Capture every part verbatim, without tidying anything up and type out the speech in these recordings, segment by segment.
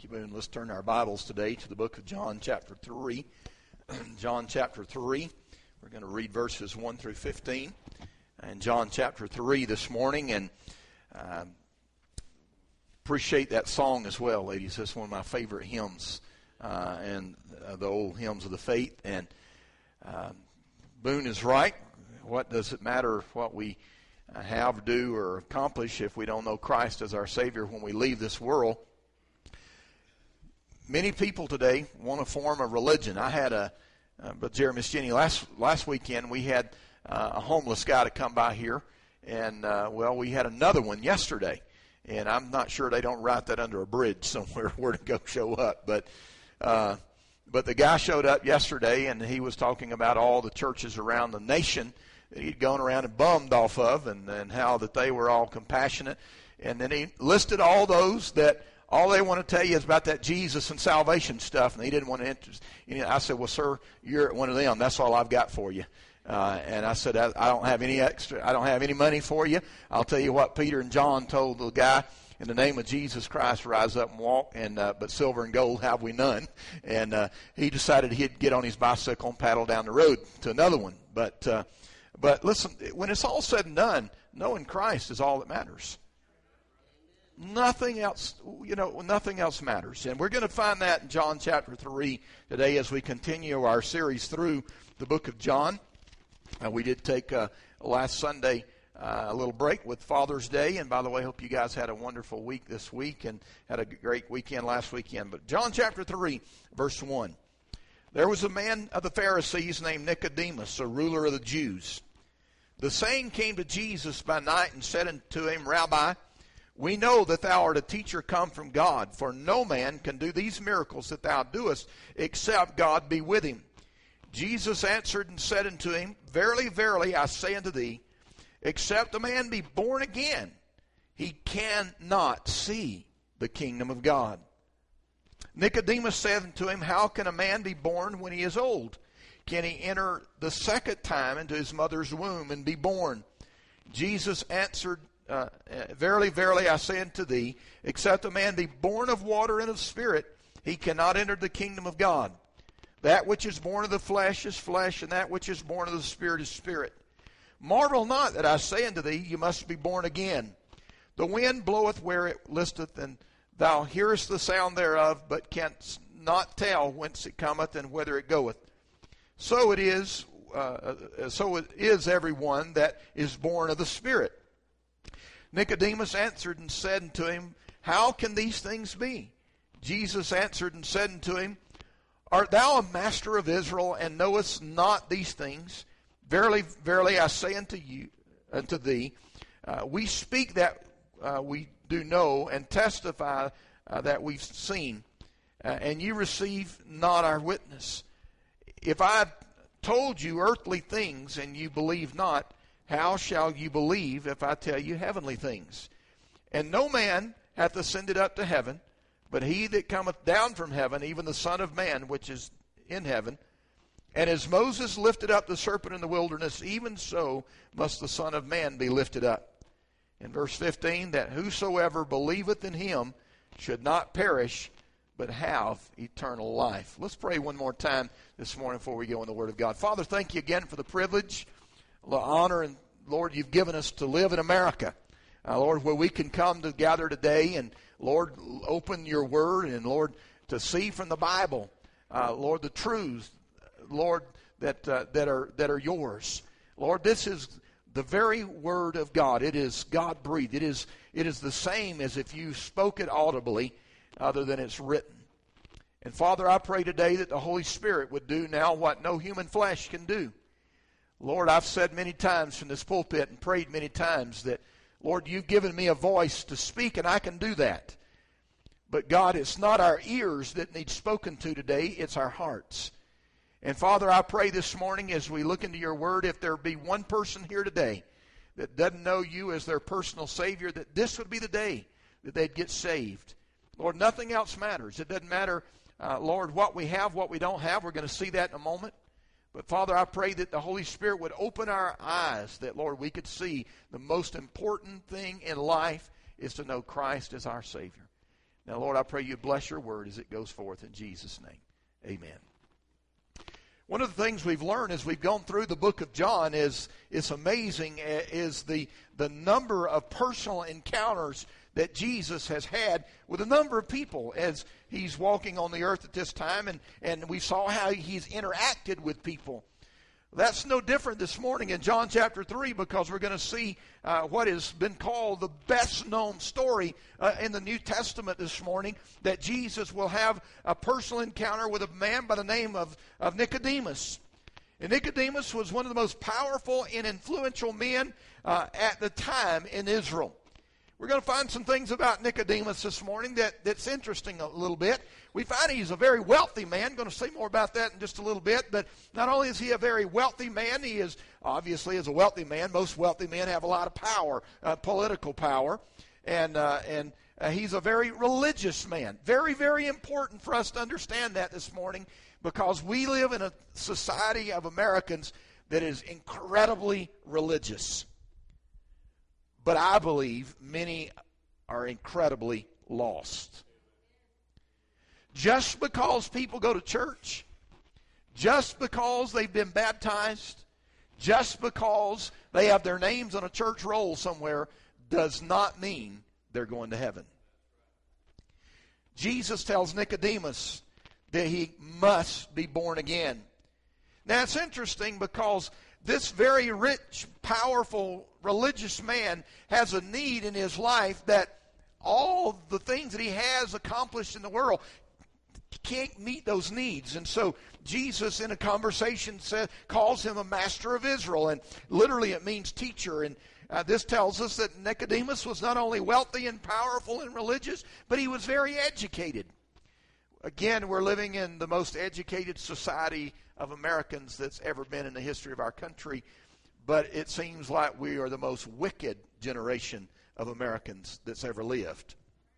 Thank you, Boone. Let's turn our Bibles today to the book of John chapter three. John chapter three. We're going to read verses one through fifteen. And John chapter three this morning. And uh, appreciate that song as well, ladies. That's one of my favorite hymns. Uh, and uh, the old hymns of the faith. And uh, Boone is right. What does it matter what we have, do, or accomplish if we don't know Christ as our Savior when we leave this world? Many people today want to form a religion. I had a, uh, but Jeremy Miss Jenny, last last weekend we had uh, a homeless guy to come by here, and uh, well, we had another one yesterday, and I'm not sure they don't write that under a bridge somewhere where to go show up, but uh, but the guy showed up yesterday, and he was talking about all the churches around the nation that he'd gone around and bummed off of, and, and how that they were all compassionate, and then he listed all those that all they want to tell you is about that Jesus and salvation stuff, and he didn't want to interest. You know, I said, well, sir, you're one of them. That's all I've got for you. Uh, and I said, I, I don't have any extra. I don't have any money for you. I'll tell you what Peter and John told the guy: in the name of Jesus Christ, rise up and walk. And uh, but silver and gold have we none. And uh, he decided he'd get on his bicycle and paddle down the road to another one. But uh, but listen, when it's all said and done, knowing Christ is all that matters. Nothing else, you know, nothing else matters. And we're going to find that in John chapter three today as we continue our series through the book of John. Uh, we did take uh, last Sunday uh, a little break with Father's Day. And by the way, I hope you guys had a wonderful week this week and had a great weekend last weekend. But John chapter three, verse one. There was a man of the Pharisees named Nicodemus, a ruler of the Jews. The same came to Jesus by night and said unto him, Rabbi, we know that thou art a teacher come from God, for no man can do these miracles that thou doest, except God be with him. Jesus answered and said unto him, Verily, verily, I say unto thee, except a man be born again, he cannot see the kingdom of God. Nicodemus said unto him, How can a man be born when he is old? Can he enter the second time into his mother's womb and be born? Jesus answered, Uh, verily, verily, I say unto thee, except a man be born of water and of spirit, he cannot enter the kingdom of God. That which is born of the flesh is flesh, and that which is born of the spirit is spirit. Marvel not that I say unto thee, you must be born again. The wind bloweth where it listeth, and thou hearest the sound thereof, but canst not tell whence it cometh and whither it goeth. So it is, uh, so it is every one that is born of the Spirit. Nicodemus answered and said unto him, How can these things be? Jesus answered and said unto him, Art thou a master of Israel, and knowest not these things? Verily, verily, I say unto you, unto thee, uh, we speak that uh, we do know, and testify uh, that we've seen, uh, and you receive not our witness. If I told you earthly things, and you believe not, how shall you believe if I tell you heavenly things? And no man hath ascended up to heaven, but he that cometh down from heaven, even the Son of Man, which is in heaven. And as Moses lifted up the serpent in the wilderness, even so must the Son of Man be lifted up. In verse fifteen, that whosoever believeth in him should not perish, but have eternal life. Let's pray one more time this morning before we go in the Word of God. Father, thank you again for the privilege, the honor, and Lord, you've given us to live in America. Uh, Lord, where we can come together today and, Lord, open your word and, Lord, to see from the Bible, uh, Lord, the truths, Lord, that uh, that are that are yours. Lord, this is the very word of God. It is God-breathed. It is, it is the same as if you spoke it audibly, other than it's written. And, Father, I pray today that the Holy Spirit would do now what no human flesh can do. Lord, I've said many times from this pulpit and prayed many times that, Lord, you've given me a voice to speak, and I can do that. But, God, it's not our ears that need spoken to today, it's our hearts. And, Father, I pray this morning as we look into your word, if there be one person here today that doesn't know you as their personal Savior, that this would be the day that they'd get saved. Lord, nothing else matters. It doesn't matter, uh, Lord, what we have, what we don't have. We're going to see that in a moment. But, Father, I pray that the Holy Spirit would open our eyes, that, Lord, we could see the most important thing in life is to know Christ as our Savior. Now, Lord, I pray you bless your word as it goes forth in Jesus' name. Amen. One of the things we've learned as we've gone through the book of John is it's amazing is the the number of personal encounters that Jesus has had with a number of people as he's walking on the earth at this time, and, and we saw how he's interacted with people. That's no different this morning in John chapter three, because we're going to see uh, what has been called the best known story uh, in the New Testament this morning, that Jesus will have a personal encounter with a man by the name of, of Nicodemus. And Nicodemus was one of the most powerful and influential men uh, at the time in Israel. We're going to find some things about Nicodemus this morning that, that's interesting a little bit. We find he's a very wealthy man. I'm going to say more about that in just a little bit. But not only is he a very wealthy man, he is obviously as a wealthy man. Most wealthy men have a lot of power, uh, political power. And, uh, and uh, he's a very religious man. Very, very important for us to understand that this morning, because we live in a society of Americans that is incredibly religious. But I believe many are incredibly lost. Just because people go to church, just because they've been baptized, just because they have their names on a church roll somewhere, does not mean they're going to heaven. Jesus tells Nicodemus that he must be born again. Now it's interesting, because this very rich, powerful, religious man has a need in his life that all the things that he has accomplished in the world can't meet those needs. And so Jesus, in a conversation, says, calls him a master of Israel, and literally it means teacher. And uh, this tells us that Nicodemus was not only wealthy and powerful and religious, but he was very educated. Again, we're living in the most educated society of Americans that's ever been in the history of our country, but it seems like we are the most wicked generation of Americans that's ever lived.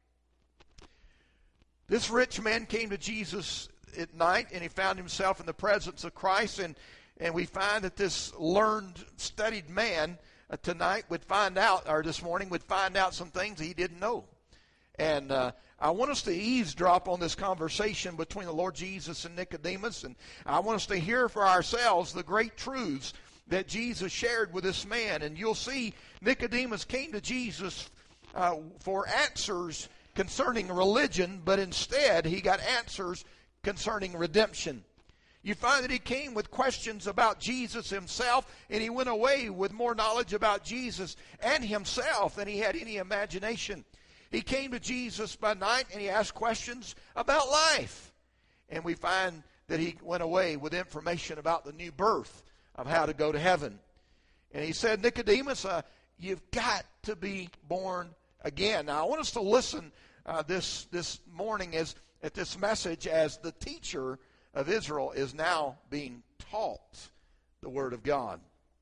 This rich man came to Jesus at night, and he found himself in the presence of Christ, and, and we find that this learned, studied man uh, tonight would find out, or this morning would find out some things he didn't know. And uh, I want us to eavesdrop on this conversation between the Lord Jesus and Nicodemus, and I want us to hear for ourselves the great truths that Jesus shared with this man. And you'll see Nicodemus came to Jesus uh, for answers concerning religion, but instead he got answers concerning redemption. You find that he came with questions about Jesus himself, and he went away with more knowledge about Jesus and himself than he had any imagination. He came to Jesus by night, and he asked questions about life. And we find that he went away with information about the new birth, of how to go to heaven. And he said, Nicodemus, uh, you've got to be born again. Now, I want us to listen uh, this this morning as at this message as the teacher of Israel is now being taught the Word of God.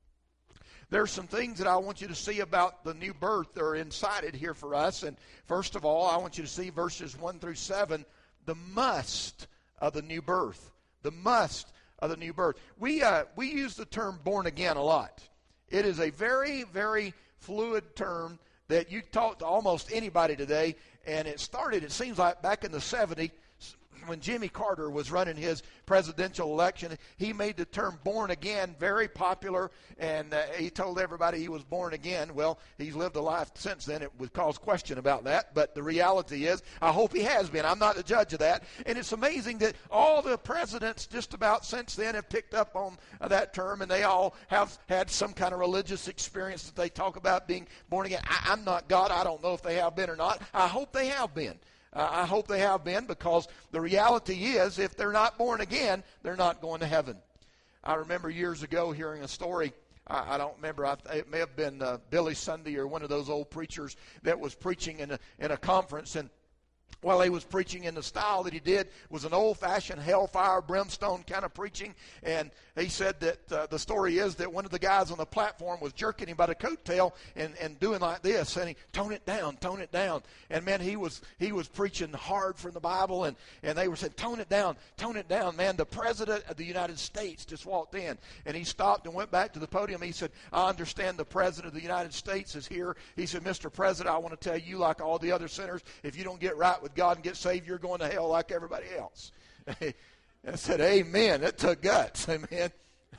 There's some things that I want you to see about the new birth that are incited here for us. And first of all, I want you to see verses one through seven, the must of the new birth. The must of the new birth. We, uh, we use the term born again a lot. It is a very, very fluid term that you talk to almost anybody today. And it started, it seems like, back in the seventies. When Jimmy Carter was running his presidential election, he made the term born again very popular, and uh, he told everybody he was born again. Well, he's lived a life since then. It would cause question about that, but the reality is, I hope he has been. I'm not the judge of that. And it's amazing that all the presidents just about since then have picked up on uh, that term, and they all have had some kind of religious experience that they talk about being born again. I, I'm not God. I don't know if they have been or not. I hope they have been. Uh, I hope they have been, because the reality is, if they're not born again, they're not going to heaven. I remember years ago hearing a story. I, I don't remember. I, it may have been uh, Billy Sunday or one of those old preachers that was preaching in a, in a conference, and while he was preaching in the style that he did was an old-fashioned hellfire, brimstone kind of preaching. And he said that uh, the story is that one of the guys on the platform was jerking him by the coattail and, and doing like this, saying, tone it down, tone it down. And, man, he was he was preaching hard from the Bible, and, and they were saying, tone it down, tone it down. Man, the President of the United States just walked in, and he stopped and went back to the podium. He said, I understand the President of the United States is here. He said, Mister President, I want to tell you, like all the other sinners, if you don't get right with with God and get saved, you're going to hell like everybody else. I said, amen. That took guts. Amen.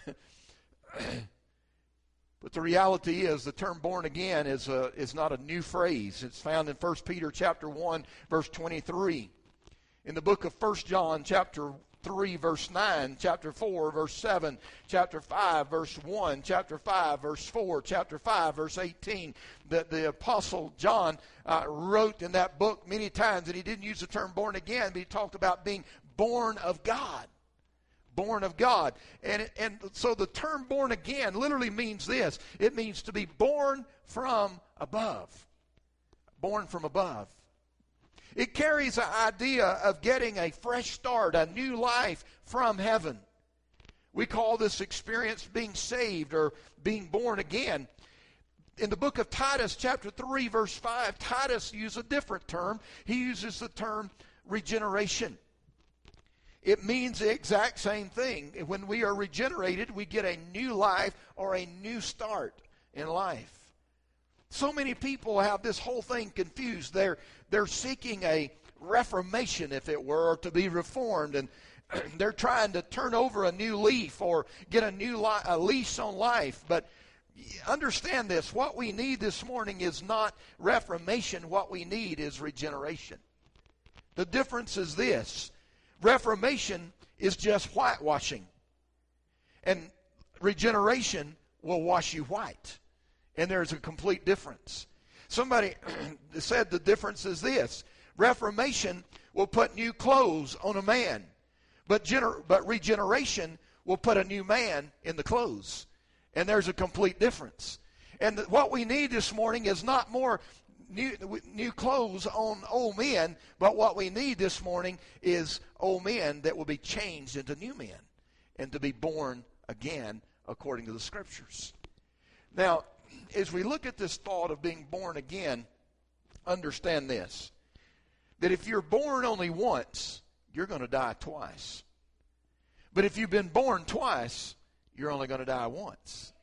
But the reality is the term born again is, a, is not a new phrase. It's found in First Peter chapter one, verse twenty-three. In the book of First John chapter three, verse nine, chapter four, verse seven, chapter five, verse one, chapter five, verse four, chapter five, verse eighteen. The, the Apostle John uh, wrote in that book many times, and he didn't use the term born again, but he talked about being born of God. Born of God. And, and so the term born again literally means this. It means to be born from above. Born from above. It carries the idea of getting a fresh start, a new life from heaven. We call this experience being saved or being born again. In the book of Titus, chapter three, verse five, Titus uses a different term. He uses the term regeneration. It means the exact same thing. When we are regenerated, we get a new life or a new start in life. So many people have this whole thing confused. They're, they're seeking a reformation, if it were, or to be reformed, and they're trying to turn over a new leaf or get a new li- a lease on life. But understand this, what we need this morning is not reformation. What we need is regeneration. The difference is this. Reformation is just whitewashing. And regeneration will wash you white. And there's a complete difference. Somebody said the difference is this. Reformation will put new clothes on a man. But, gener- but regeneration will put a new man in the clothes. And there's a complete difference. And th- what we need this morning is not more New, new clothes on old men, but what we need this morning is old men that will be changed into new men and to be born again according to the Scriptures. Now, as we look at this thought of being born again, understand this, that if you're born only once, you're going to die twice. But if you've been born twice, you're only going to die once.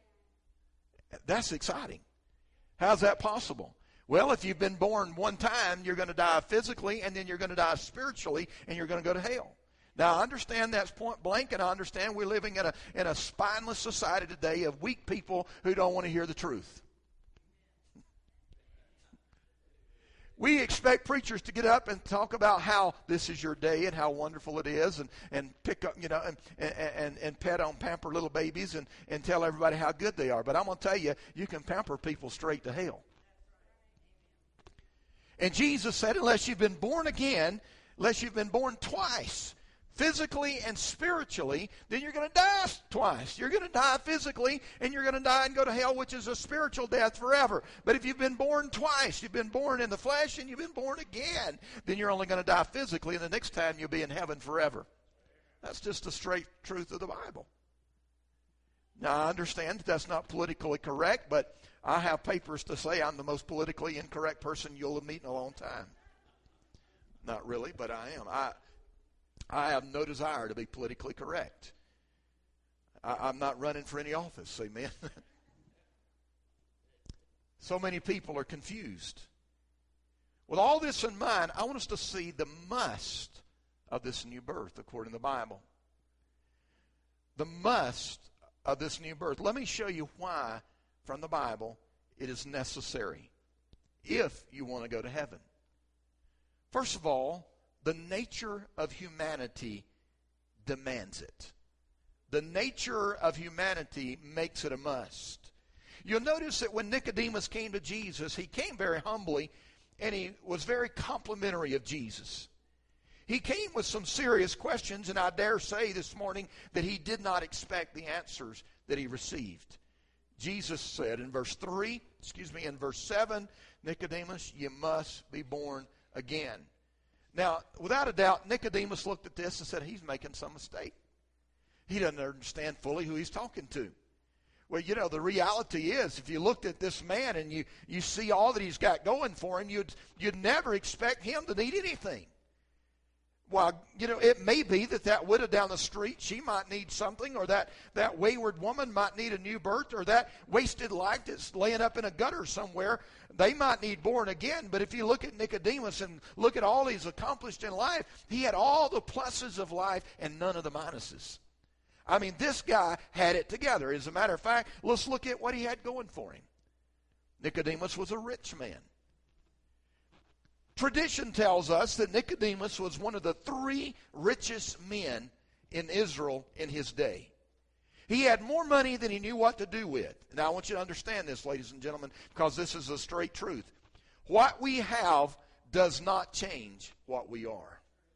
That's exciting. How's that possible? Well, if you've been born one time, you're going to die physically, and then you're going to die spiritually, and you're going to go to hell. Now, I understand that's point blank, and I understand we're living in a, in a spineless society today of weak people who don't want to hear the truth. We expect preachers to get up and talk about how this is your day and how wonderful it is, and, and pick up, you know, and, and, and pet on, pamper little babies and, and tell everybody how good they are. But I'm going to tell you, you can pamper people straight to hell. And Jesus said, unless you've been born again, unless you've been born twice, physically and spiritually, then you're going to die twice. You're going to die physically, and you're going to die and go to hell, which is a spiritual death forever. But if you've been born twice, you've been born in the flesh, and you've been born again, then you're only going to die physically, and the next time you'll be in heaven forever. That's just the straight truth of the Bible. Now, I understand that that's not politically correct, but I have papers to say I'm the most politically incorrect person you'll meet in a long time. Not really, but I am. I I have no desire to be politically correct. I, I'm not running for any office, amen. So many people are confused. With all this in mind, I want us to see the must of this new birth according to the Bible. The must of this new birth. Let me show you why from the Bible it is necessary if you want to go to heaven. First of all, the nature of humanity demands it. The nature of humanity makes it a must. You'll notice that when Nicodemus came to Jesus, he came very humbly, and he was very complimentary of Jesus. He came with some serious questions, and I dare say this morning that he did not expect the answers that he received. Jesus said in verse three, excuse me, in verse seven, Nicodemus, you must be born again. Now, without a doubt, Nicodemus looked at this and said, he's making some mistake. He doesn't understand fully who he's talking to. Well, you know, the reality is, if you looked at this man and you, you see all that he's got going for him, you'd, you'd never expect him to need anything. Well, you know, it may be that that widow down the street, she might need something, or that, that wayward woman might need a new birth, or that wasted life that's laying up in a gutter somewhere, they might need born again. But if you look at Nicodemus and look at all he's accomplished in life, he had all the pluses of life and none of the minuses. I mean, this guy had it together. As a matter of fact, let's look at what he had going for him. Nicodemus was a rich man. Tradition tells us that Nicodemus was one of the three richest men in Israel in his day. He had more money than he knew what to do with. Now, I want you to understand this, ladies and gentlemen, because this is the straight truth. What we have does not change what we are.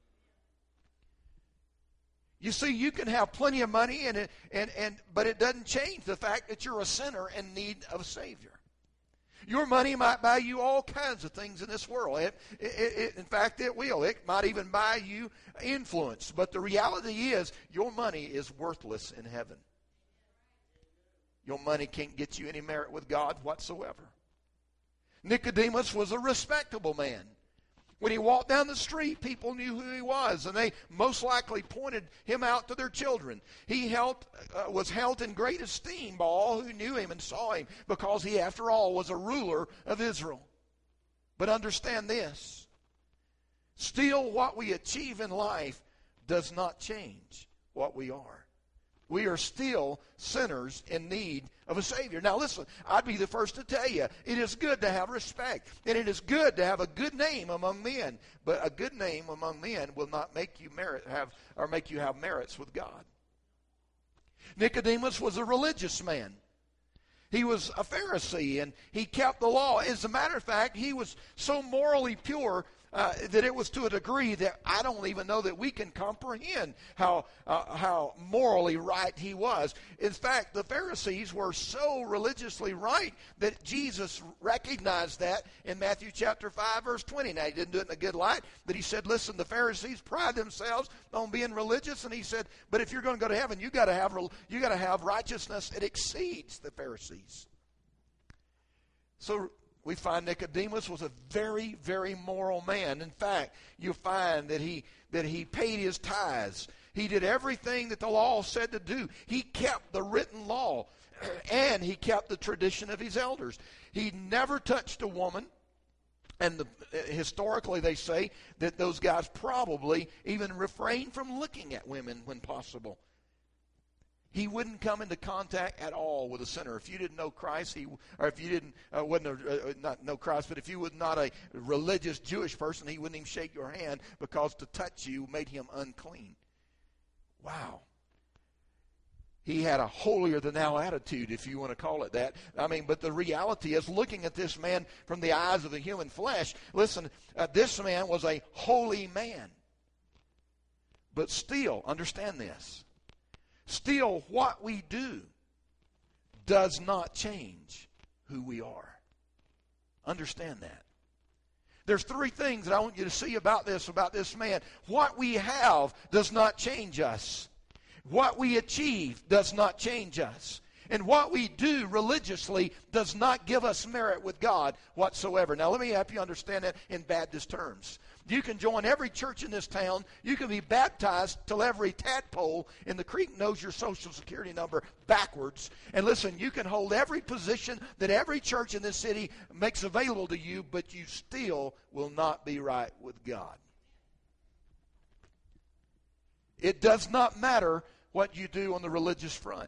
You see, you can have plenty of money, and, it, and, and, but it doesn't change the fact that you're a sinner in need of a Savior. Your money might buy you all kinds of things in this world. It, it, it, in fact, it will. It might even buy you influence. But the reality is, your money is worthless in heaven. Your money can't get you any merit with God whatsoever. Nicodemus was a respectable man. When he walked down the street, people knew who he was, and they most likely pointed him out to their children. He held, uh, was held in great esteem by all who knew him and saw him, because he, after all, was a ruler of Israel. But understand this. Still, what we achieve in life does not change what we are. We are still sinners in need of a Savior. Now listen, I'd be the first to tell you, it is good to have respect, and it is good to have a good name among men. But a good name among men will not make you merit have or make you have merits with God. Nicodemus was a religious man. He was a Pharisee, and he kept the law. As a matter of fact, he was so morally pure Uh, that it was to a degree that I don't even know that we can comprehend how uh, how morally right he was. In fact, the Pharisees were so religiously right that Jesus recognized that in Matthew chapter five, verse twenty. Now, he didn't do it in a good light, but he said, listen, the Pharisees pride themselves on being religious, and he said, but if you're going to go to heaven, you got to have you got to have righteousness that exceeds the Pharisees. So we find Nicodemus was a very, very moral man. In fact, you find that he that he paid his tithes. He did everything that the law said to do. He kept the written law, and he kept the tradition of his elders. He never touched a woman, and the, historically they say that those guys probably even refrained from looking at women when possible. He wouldn't come into contact at all with a sinner. If you didn't know Christ, he, or if you didn't uh, wasn't a, uh, not know Christ, but if you was not a religious Jewish person, he wouldn't even shake your hand, because to touch you made him unclean. Wow. He had a holier-than-thou attitude, if you want to call it that. I mean, but the reality is, looking at this man from the eyes of the human flesh, listen, uh, this man was a holy man. But still, understand this. Still, what we do does not change who we are. Understand that. There's three things that I want you to see about this, about this man. What we have does not change us. What we achieve does not change us. And what we do religiously does not give us merit with God whatsoever. Now, let me help you understand that in Baptist terms. You can join every church in this town. You can be baptized till every tadpole in the creek knows your social security number backwards. And listen, you can hold every position that every church in this city makes available to you, but you still will not be right with God. It does not matter what you do on the religious front.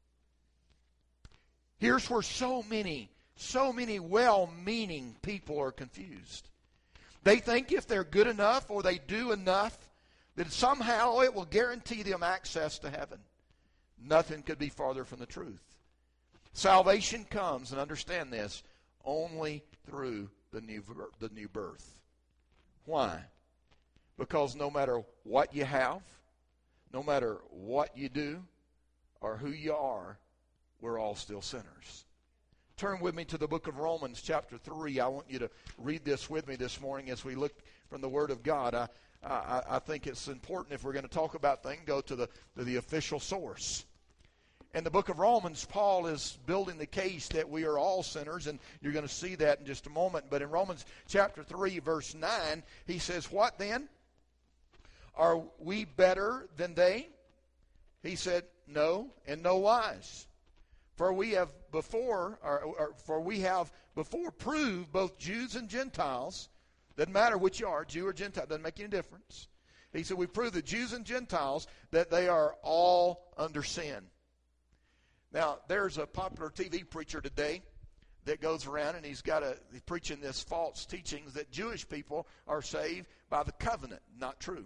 Here's where so many, so many well-meaning people are confused. They think if they're good enough or they do enough, that somehow it will guarantee them access to heaven. Nothing could be farther from the truth. Salvation comes, and understand this, only through the new, the new birth. Why? Because no matter what you have, no matter what you do, or who you are, we're all still sinners. Turn with me to the book of Romans chapter three. I want you to read this with me this morning as we look from the Word of God. I, I, I think it's important, if we're going to talk about things, go to the, to the official source. In the book of Romans, Paul is building the case that we are all sinners, and you're going to see that in just a moment. But in Romans chapter three, verse nine, he says, what then? are we better than they? He said, no, in no wise. For we have before, or, or for we have before proved both Jews and Gentiles, doesn't matter which you are, Jew or Gentile, doesn't make any difference. He said, we prove the Jews and Gentiles that they are all under sin. Now, there's a popular T V preacher today that goes around and he's got a he's preaching this false teachings that Jewish people are saved by the covenant. Not true.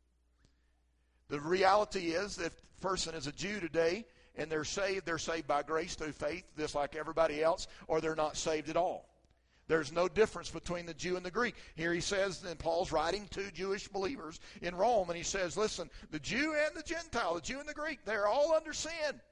The reality is that if a person is a Jew today and they're saved, they're saved by grace through faith, just like everybody else, or they're not saved at all. There's no difference between the Jew and the Greek. Here he says, and Paul's writing to Jewish believers in Rome, and he says, listen, the Jew and the Gentile, the Jew and the Greek, they're all under sin.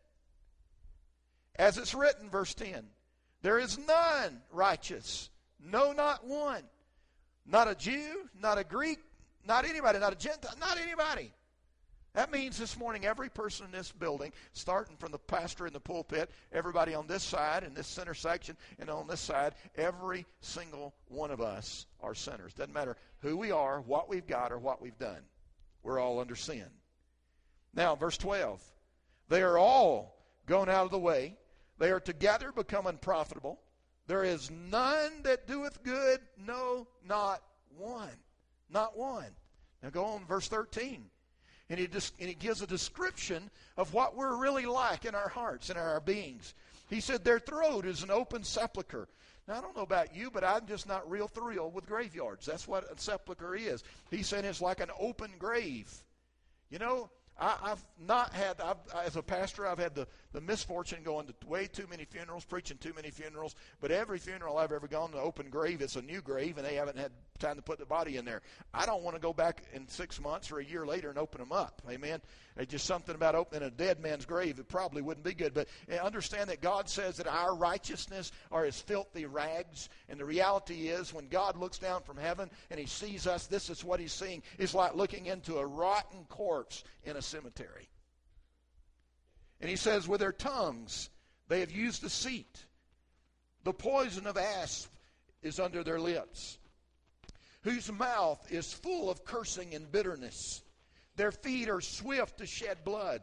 As it's written, verse ten, there is none righteous, no, not one. Not a Jew, not a Greek, not anybody, not a Gentile, not anybody. That means this morning every person in this building, starting from the pastor in the pulpit, everybody on this side, in this center section, and on this side, every single one of us are sinners. Doesn't matter who we are, what we've got, or what we've done. We're all under sin. Now, verse twelve. They are all gone out of the way. They are together become unprofitable. There is none that doeth good, no, not one. Not one. Now go on, verse thirteen. And he, just, and he gives a description of what we're really like in our hearts and our beings. He said their throat is an open sepulcher. Now, I don't know about you, but I'm just not real thrilled with graveyards. That's what a sepulcher is. He said it's like an open grave. You know, I, I've not had, I've, as a pastor, I've had the, the misfortune going to way too many funerals, preaching too many funerals. But every funeral I've ever gone to, open grave, it's a new grave, and they haven't had time to put the body in there. I don't want to go back in six months or a year later and open them up. Amen. There's just something about opening a dead man's grave. It probably wouldn't be good. But understand that God says that our righteousness are as filthy rags. And the reality is when God looks down from heaven and he sees us, this is what he's seeing. It's like looking into a rotten corpse in a cemetery. And he says, with their tongues they have used deceit. The poison of asp is under their lips, whose mouth is full of cursing and bitterness. Their feet are swift to shed blood.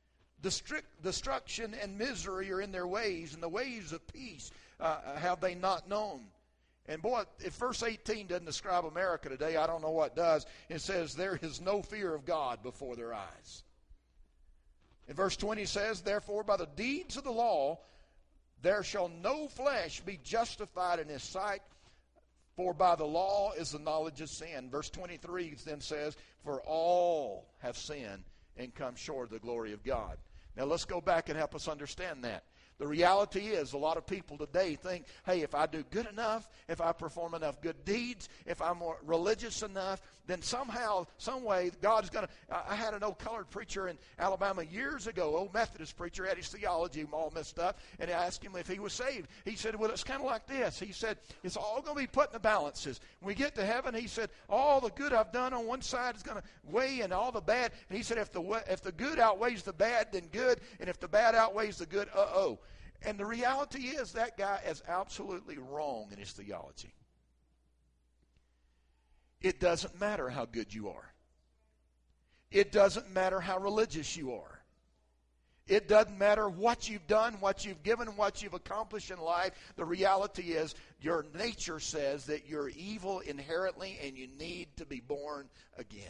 Destruction and misery are in their ways, and the ways of peace uh, have they not known. And boy, if verse eighteen doesn't describe America today, I don't know what does. It says, there is no fear of God before their eyes. And verse twenty says, therefore by the deeds of the law, there shall no flesh be justified in his sight, for by the law is the knowledge of sin. Verse twenty-three then says, for all have sinned and come short of the glory of God. Now let's go back and help us understand that. The reality is a lot of people today think, hey, if I do good enough, if I perform enough good deeds, if I'm more religious enough, then somehow, some way, God's going to... I had an old colored preacher in Alabama years ago, old Methodist preacher, had his theology all messed up, and I asked him if he was saved. He said, well, it's kind of like this. He said, it's all going to be put in the balances. When we get to heaven, he said, all the good I've done on one side is going to weigh in all the bad. And he said, if the if the good outweighs the bad, then good. And if the bad outweighs the good, uh-oh. And the reality is that guy is absolutely wrong in his theology. It doesn't matter how good you are. It doesn't matter how religious you are. It doesn't matter what you've done, what you've given, what you've accomplished in life. The reality is your nature says that you're evil inherently and you need to be born again.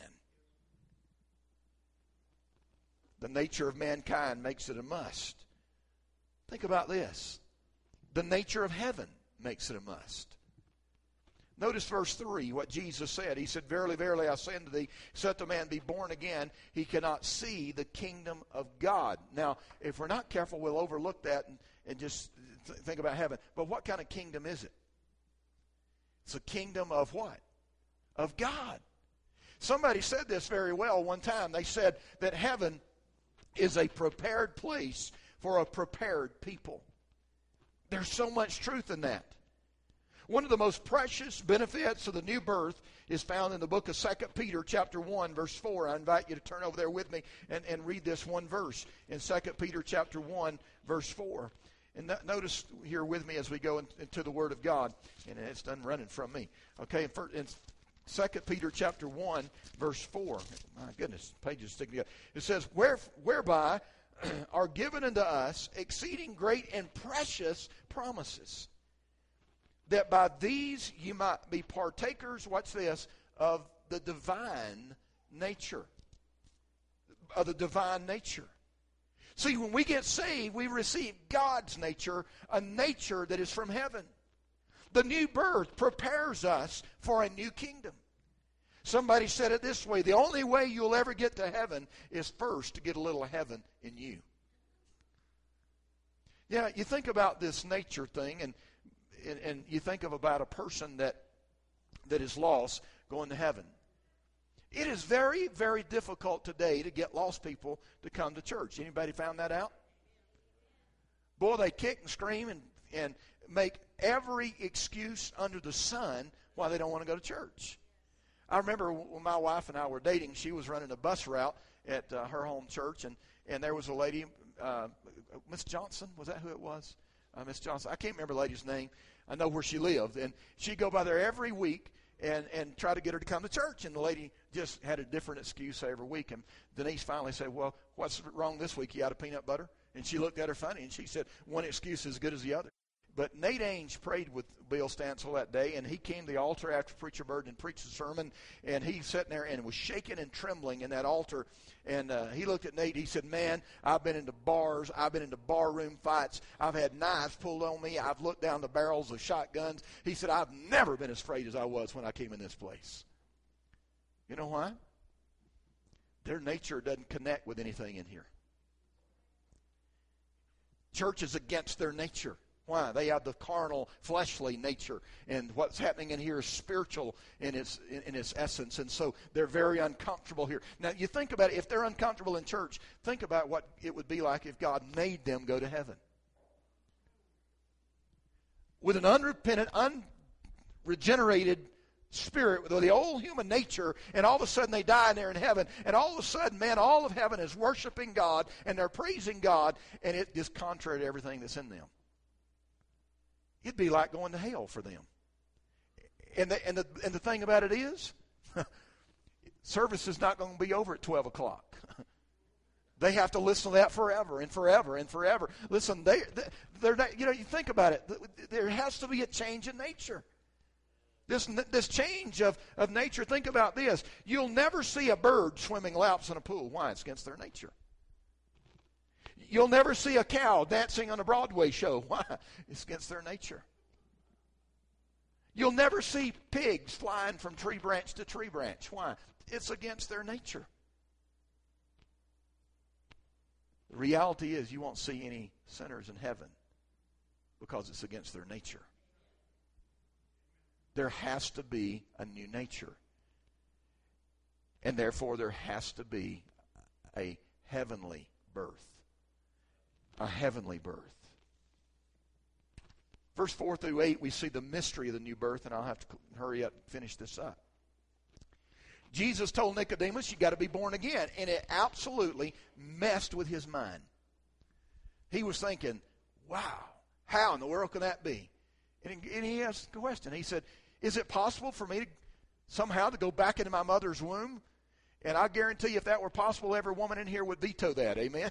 The nature of mankind makes it a must. Think about this. The nature of heaven makes it a must. Notice verse three, what Jesus said. He said, verily, verily, I say unto thee, except a man be born again, he cannot see the kingdom of God. Now, if we're not careful, we'll overlook that and, and just th- think about heaven. But what kind of kingdom is it? It's a kingdom of what? Of God. Somebody said this very well one time. They said that heaven is a prepared place for a prepared people. There's so much truth in that. One of the most precious benefits of the new birth is found in the book of Second Peter chapter one, verse four. I invite you to turn over there with me and, and read this one verse in Second Peter chapter one, verse four. And th- notice here with me as we go in, into the Word of God. And it's done running from me. Okay, in, in Second Peter chapter one, verse four. My goodness, pages sticking together. It says, Where, whereby are given unto us exceeding great and precious promises, that by these you might be partakers, watch this, of the divine nature. Of the divine nature. See, when we get saved, we receive God's nature, a nature that is from heaven. The new birth prepares us for a new kingdom. Somebody said it this way, the only way you'll ever get to heaven is first to get a little heaven in you. Yeah, you think about this nature thing, and and, and you think of about a person that that is lost going to heaven. It is very, very difficult today to get lost people to come to church. Anybody found that out? Boy, they kick and scream and, and make every excuse under the sun why they don't want to go to church. I remember when my wife and I were dating, she was running a bus route at uh, her home church, and, and there was a lady, uh, Miss Johnson, was that who it was? Uh, Miss Johnson. I can't remember the lady's name. I know where she lived. And she'd go by there every week and, and try to get her to come to church. And the lady just had a different excuse every week. And Denise finally said, well, what's wrong this week? You out of peanut butter? And she looked at her funny, and she said, one excuse is as good as the other. But Nate Ainge prayed with Bill Stansel that day, and he came to the altar after Preacher Burden preached the sermon, and he sat there and was shaking and trembling in that altar. And uh, he looked at Nate. He said, man, I've been into bars. I've been into barroom fights. I've had knives pulled on me. I've looked down the barrels of shotguns. He said, I've never been as afraid as I was when I came in this place. You know why? Their nature doesn't connect with anything in here. Church is against their nature. Why? They have the carnal, fleshly nature, and what's happening in here is spiritual in its in, in its essence, and so they're very uncomfortable here. Now, you think about it. If they're uncomfortable in church, think about what it would be like if God made them go to heaven. With an unrepentant, unregenerated spirit, with the old human nature, and all of a sudden they die and they're in heaven, and all of a sudden, man, all of heaven is worshiping God, and they're praising God, and it is contrary to everything that's in them. It'd be like going to hell for them. And the, and the, and the thing about it is, service is not going to be over at twelve o'clock. They have to listen to that forever and forever and forever. Listen, they, they're not, you know, you think about it. There has to be a change in nature. This, this change of, of nature, think about this. You'll never see a bird swimming laps in a pool. Why? It's against their nature. You'll never see a cow dancing on a Broadway show. Why? It's against their nature. You'll never see pigs flying from tree branch to tree branch. Why? It's against their nature. The reality is you won't see any sinners in heaven because it's against their nature. There has to be a new nature. And therefore there has to be a heavenly birth. A heavenly birth. Verse four through eight, we see the mystery of the new birth, and I'll have to hurry up and finish this up. Jesus told Nicodemus, you got to be born again, and it absolutely messed with his mind. He was thinking, wow, how in the world can that be? And he, and he asked the question. He said, is it possible for me to somehow to go back into my mother's womb? And I guarantee you if that were possible, every woman in here would veto that. Amen?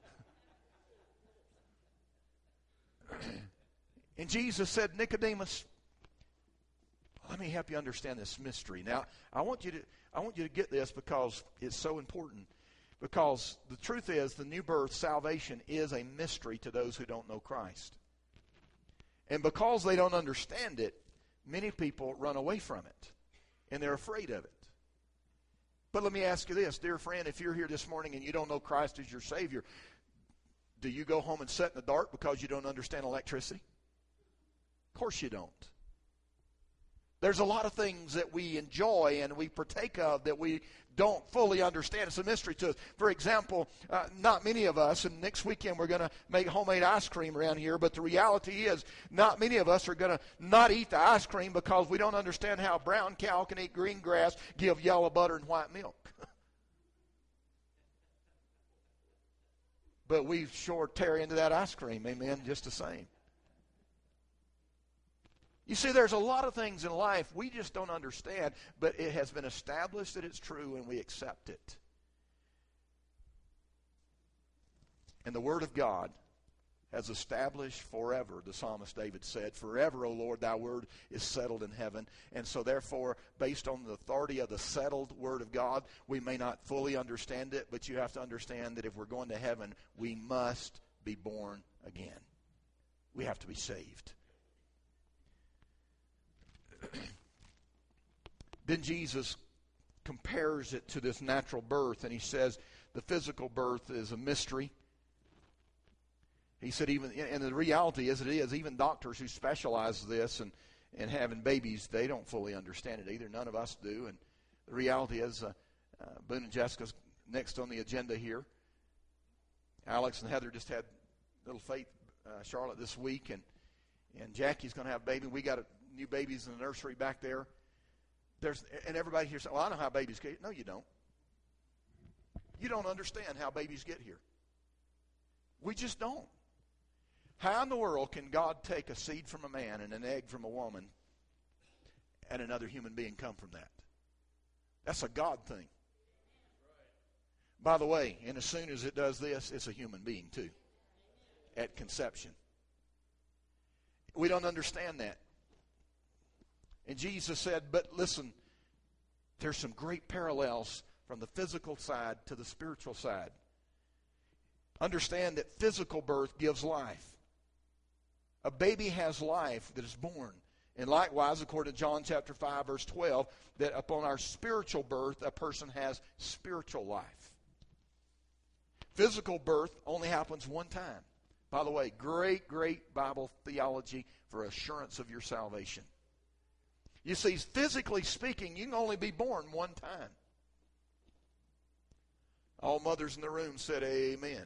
And Jesus said, Nicodemus, let me help you understand this mystery. Now, I want you to I want you to get this because it's so important. Because the truth is, the new birth, salvation, is a mystery to those who don't know Christ. And because they don't understand it, many people run away from it. And they're afraid of it. But let me ask you this, dear friend, if you're here this morning and you don't know Christ as your Savior, do you go home and sit in the dark because you don't understand electricity? Of course you don't. There's a lot of things that we enjoy and we partake of that we don't fully understand. It's a mystery to us. For example, uh, not many of us, and next weekend we're going to make homemade ice cream around here, but the reality is not many of us are going to not eat the ice cream because we don't understand how a brown cow can eat green grass, give yellow butter and white milk. But we sure tear into that ice cream, amen, just the same. You see, there's a lot of things in life we just don't understand, but it has been established that it's true and we accept it. And the Word of God has established forever, the psalmist David said, forever, O Lord, thy word is settled in heaven. And so therefore, based on the authority of the settled Word of God, we may not fully understand it, but you have to understand that if we're going to heaven, we must be born again. We have to be saved. Then Jesus compares it to this natural birth, and he says the physical birth is a mystery. He said even, and the reality is it is, even doctors who specialize in this and, and having babies, they don't fully understand it either. None of us do. And the reality is, uh, uh, Boone and Jessica's next on the agenda here. Alex and Heather just had little Faith, uh, Charlotte this week, and, and Jackie's going to have a baby. We got a, new babies in the nursery back there. There's, and everybody here says, well, I know how babies get here. No, you don't. You don't understand how babies get here. We just don't. How in the world can God take a seed from a man and an egg from a woman and another human being come from that? That's a God thing. By the way, and as soon as it does this, it's a human being too at conception. We don't understand that. And Jesus said, but listen, there's some great parallels from the physical side to the spiritual side. Understand that physical birth gives life. A baby has life that is born. And likewise, according to John chapter five, verse twelve, that upon our spiritual birth, a person has spiritual life. Physical birth only happens one time. By the way, great, great Bible theology for assurance of your salvation. You see, physically speaking, you can only be born one time. All mothers in the room said amen.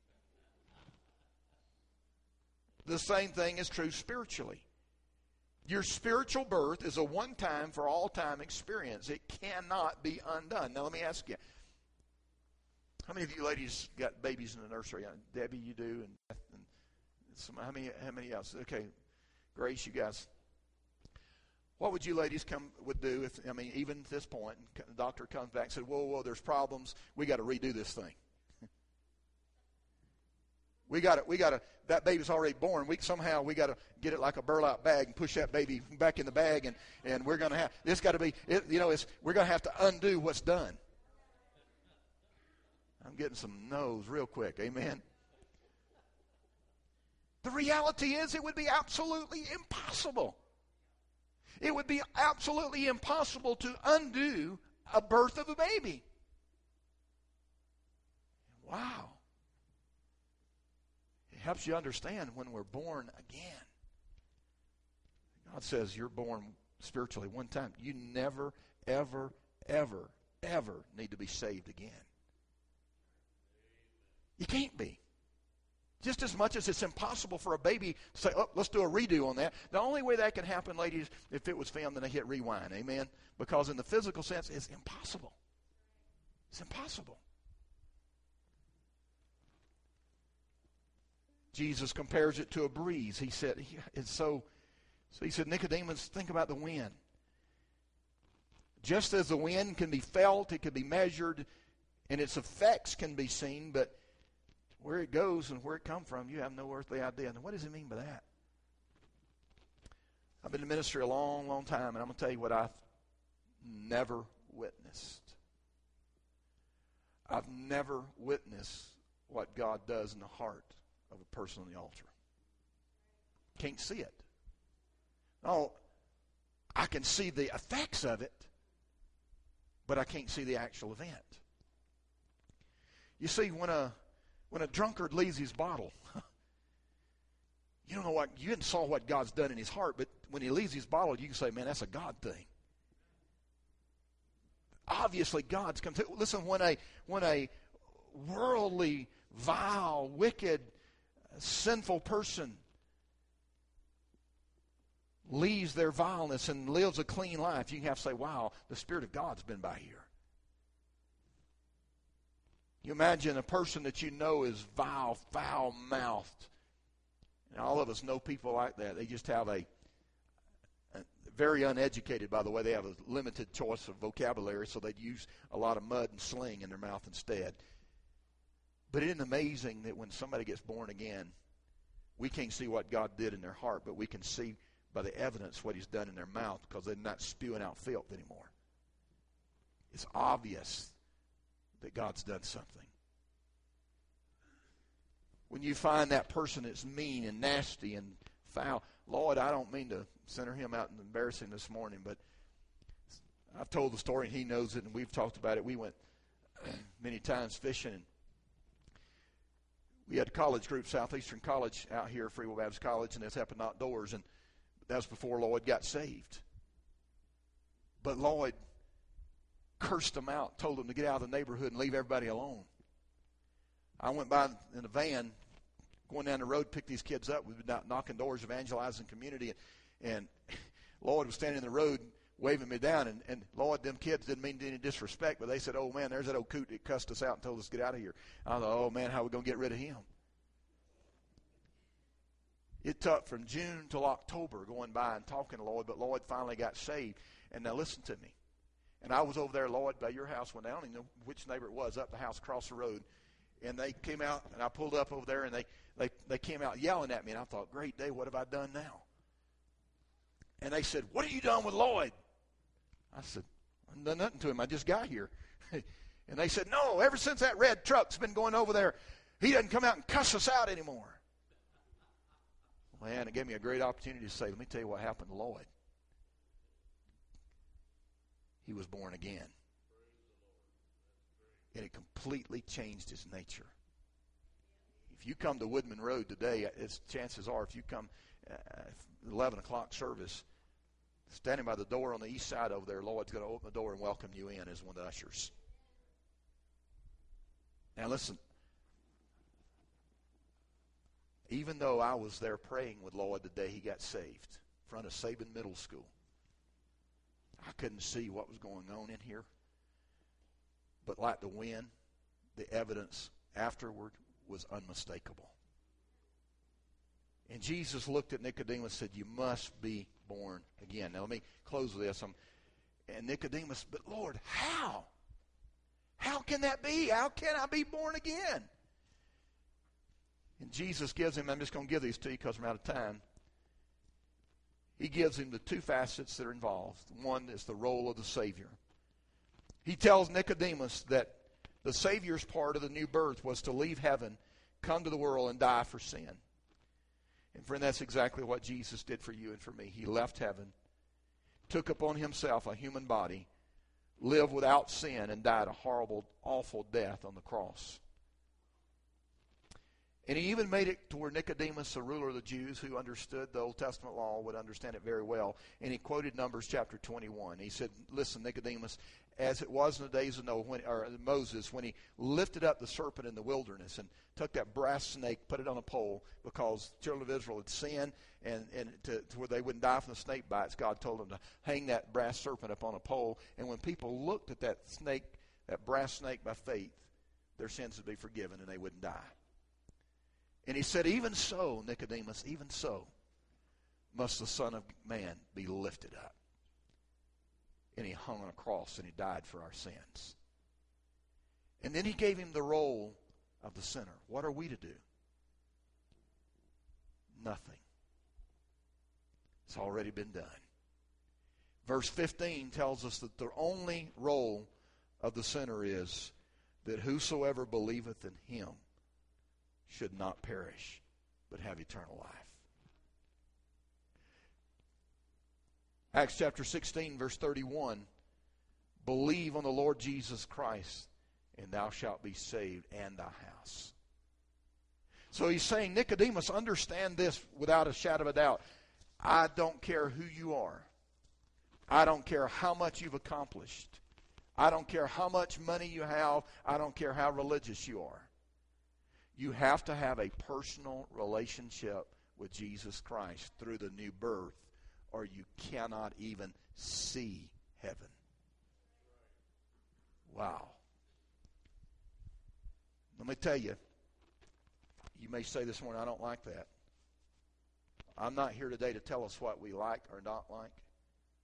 The same thing is true spiritually. Your spiritual birth is a one-time for all-time experience. It cannot be undone. Now let me ask you, how many of you ladies got babies in the nursery? Debbie, you do, and, and some, how many? How many else? Okay, Grace, you guys. What would you ladies come would do if, I mean, even at this point, the doctor comes back and said, whoa, whoa, there's problems. We got to redo this thing. we got to, we got to, that baby's already born. We somehow, we got to get it like a burlap bag and push that baby back in the bag, and, and we're going to have, this got to be, it, you know, it's, we're going to have to undo what's done. I'm getting some no's real quick. Amen. The reality is it would be absolutely impossible. It would be absolutely impossible to undo a birth of a baby. Wow. It helps you understand when we're born again. God says you're born spiritually one time. You never, ever, ever, ever need to be saved again. You can't be. Just as much as it's impossible for a baby to say, oh, let's do a redo on that. The only way that can happen, ladies, if it was filmed and they hit rewind. Amen? Because in the physical sense, it's impossible. It's impossible. Jesus compares it to a breeze. He said, it's so, so he said, Nicodemus, think about the wind. Just as the wind can be felt, it can be measured, and its effects can be seen, but where it goes and where it comes from, you have no earthly idea. And what does he mean by that? I've been in ministry a long, long time, and I'm going to tell you what I've never witnessed. I've never witnessed what God does in the heart of a person on the altar. Can't see it. Oh, I can see the effects of it, but I can't see the actual event. You see, when a When a drunkard leaves his bottle, you don't know what, you didn't saw what God's done in his heart, but when he leaves his bottle, you can say, man, that's a God thing. Obviously, God's come to, listen, when a, when a worldly, vile, wicked, sinful person leaves their vileness and lives a clean life, you can have to say, wow, the Spirit of God's been by here. You imagine a person that you know is vile, foul-mouthed. And all of us know people like that. They just have a, very uneducated, by the way. They have a limited choice of vocabulary, so they'd use a lot of mud and sling in their mouth instead. But isn't it amazing that when somebody gets born again, we can't see what God did in their heart, but we can see by the evidence what he's done in their mouth, because they're not spewing out filth anymore. It's obvious that God's done something. When you find that person that's mean and nasty and foul, Lord, I don't mean to center him out and embarrass him this morning, but I've told the story and he knows it, and we've talked about it. We went many times fishing, and we had a college group, Southeastern College, out here, Free Will Baptist College, and this happened outdoors, and that was before Lloyd got saved. But Lloyd cursed them out, told them to get out of the neighborhood and leave everybody alone. I went by in a van, going down the road, picked these kids up. We've been knocking doors, evangelizing community, and, and Lloyd was standing in the road waving me down, and, and Lloyd, them kids didn't mean any disrespect, but they said, oh, man, there's that old coot that cussed us out and told us to get out of here. I thought, oh, man, how are we going to get rid of him? It took from June till October going by and talking to Lloyd, but Lloyd finally got saved. And now listen to me. And I was over there, Lloyd, by your house one day. I don't even know which neighbor it was, up the house across the road. And they came out, and I pulled up over there, and they, they, they came out yelling at me. And I thought, great day, what have I done now? And they said, what have you done with Lloyd? I said, I haven't done nothing to him. I just got here. And they said, no, ever since that red truck's been going over there, he doesn't come out and cuss us out anymore. Man, it gave me a great opportunity to say, let me tell you what happened to Lloyd. He was born again. And it completely changed his nature. If you come to Woodman Road today, it's, chances are if you come uh, eleven o'clock service, standing by the door on the east side over there, Lloyd's going to open the door and welcome you in as one of the ushers. Now listen. Even though I was there praying with Lloyd the day he got saved, in front of Sabin Middle School, I couldn't see what was going on in here. But like the wind, the evidence afterward was unmistakable. And Jesus looked at Nicodemus and said, you must be born again. Now let me close with this. I'm, and Nicodemus, but Lord, how? How can that be? How can I be born again? And Jesus gives him, I'm just going to give these to you because I'm out of time. He gives him the two facets that are involved. One is the role of the Savior. He tells Nicodemus that the Savior's part of the new birth was to leave heaven, come to the world, and die for sin. And friend, that's exactly what Jesus did for you and for me. He left heaven, took upon himself a human body, lived without sin, and died a horrible, awful death on the cross. And he even made it to where Nicodemus, the ruler of the Jews, who understood the Old Testament law, would understand it very well. And he quoted Numbers chapter twenty-one. He said, listen, Nicodemus, as it was in the days of Noah, when, or Moses, when he lifted up the serpent in the wilderness and took that brass snake, put it on a pole, because the children of Israel had sinned, and, and to, to where they wouldn't die from the snake bites, God told them to hang that brass serpent up on a pole. And when people looked at that snake, that brass snake by faith, their sins would be forgiven and they wouldn't die. And he said, even so, Nicodemus, even so, must the Son of Man be lifted up. And he hung on a cross and he died for our sins. And then he gave him the role of the sinner. What are we to do? Nothing. It's already been done. Verse fifteen tells us that the only role of the sinner is that whosoever believeth in him should not perish, but have eternal life. Acts chapter sixteen, verse thirty-one, believe on the Lord Jesus Christ, and thou shalt be saved, and thy house. So he's saying, Nicodemus, understand this without a shadow of a doubt. I don't care who you are. I don't care how much you've accomplished. I don't care how much money you have. I don't care how religious you are. You have to have a personal relationship with Jesus Christ through the new birth, or you cannot even see heaven. Wow. Let me tell you, you may say this morning, I don't like that. I'm not here today to tell us what we like or not like.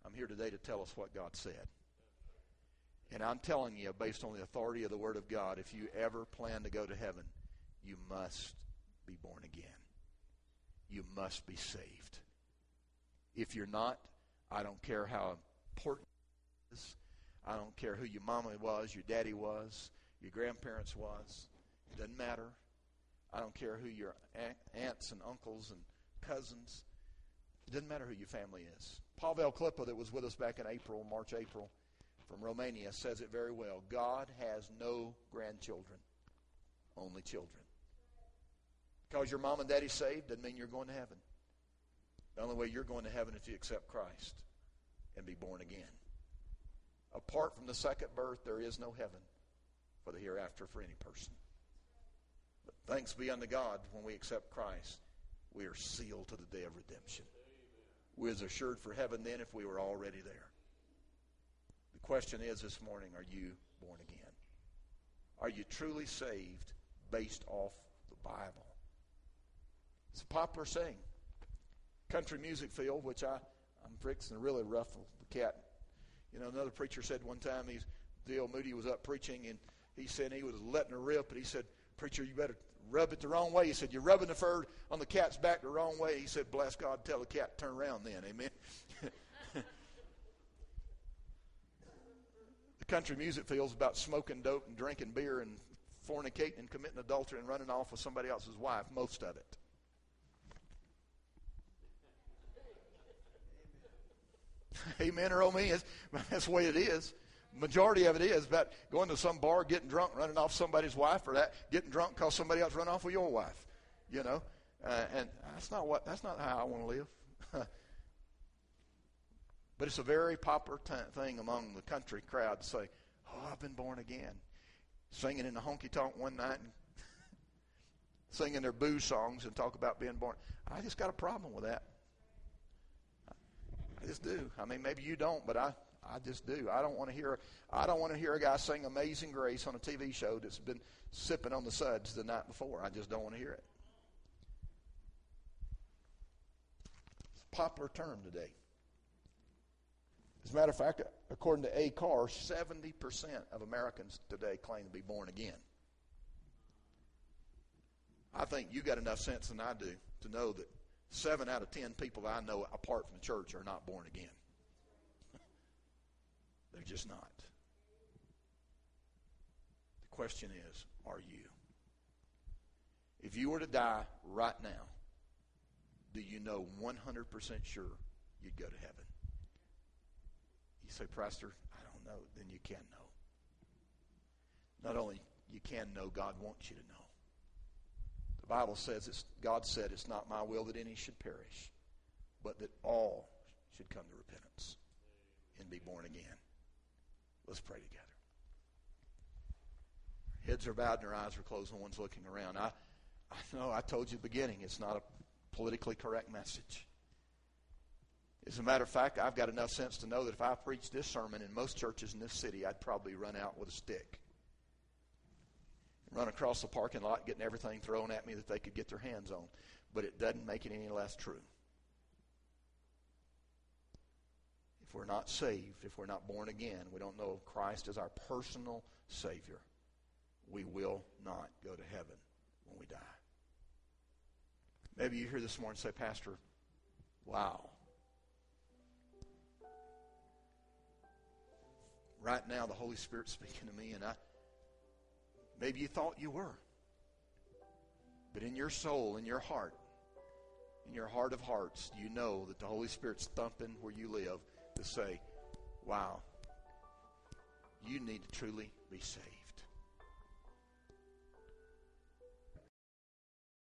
I'm here today to tell us what God said. And I'm telling you, based on the authority of the Word of God, if you ever plan to go to heaven, you must be born again. You must be saved. If you're not, I don't care how important it is. I don't care who your mama was, your daddy was, your grandparents was. It doesn't matter. I don't care who your aunts and uncles and cousins. It doesn't matter who your family is. Pavel Klipa, that was with us back in April, March, April, from Romania, says it very well. God has no grandchildren, only children. Because your mom and daddy's saved doesn't mean you're going to heaven. The only way you're going to heaven is if you accept Christ and be born again. Apart from the second birth, there is no heaven for the hereafter for any person. But thanks be unto God, when we accept Christ, we are sealed to the day of redemption. We're as assured for heaven then if we were already there. The question is this morning, are you born again? Are you truly saved based off the Bible? It's a popular saying. Country music field, which I, I'm fixing to really ruffle the cat. You know, another preacher said one time, he's, Dale Moody was up preaching, and he said he was letting her rip, and he said, preacher, you better rub it the wrong way. He said, you're rubbing the fur on the cat's back the wrong way. He said, bless God, tell the cat to turn around then. Amen. The country music field is about smoking dope and drinking beer and fornicating and committing adultery and running off with somebody else's wife, most of it. Amen or oh me. That's the way it is. Majority of it is about going to some bar, getting drunk, running off somebody's wife, or that getting drunk because somebody else run off with your wife. You know, uh, and that's not what. That's not how I want to live. But it's a very popular t- thing among the country crowd to say, "Oh, I've been born again," singing in the honky tonk one night, and singing their boo songs and talk about being born. I just got a problem with that. I just do. I mean, maybe you don't, but I, I just do. I don't want to hear. I don't want to hear a guy sing "Amazing Grace" on a T V show that's been sipping on the suds the night before. I just don't want to hear it. It's a popular term today. As a matter of fact, according to A C A R, seventy percent of Americans today claim to be born again. I think you got enough sense than I do to know that seven out of ten people I know apart from the church are not born again. They're just not. The question is, are you? If you were to die right now, do you know one hundred percent sure you'd go to heaven? You say, Pastor, I don't know. Then you can know. Not only you can know, God wants you to know. The Bible says, it's, God said, it's not my will that any should perish, but that all should come to repentance and be born again. Let's pray together. Heads are bowed and our eyes are closed, no one's looking around. I, I know I told you at the beginning, it's not a politically correct message. As a matter of fact, I've got enough sense to know that if I preached this sermon in most churches in this city, I'd probably run out with a stick. Run across the parking lot getting everything thrown at me that they could get their hands on. But it doesn't make it any less true. If we're not saved, if we're not born again, we don't know Christ as our personal Savior, we will not go to heaven when we die. Maybe you're here this morning and say, Pastor, wow. Right now the Holy Spirit's speaking to me, and I maybe you thought you were. But in your soul, in your heart, in your heart of hearts, you know that the Holy Spirit's thumping where you live to say, wow, you need to truly be saved.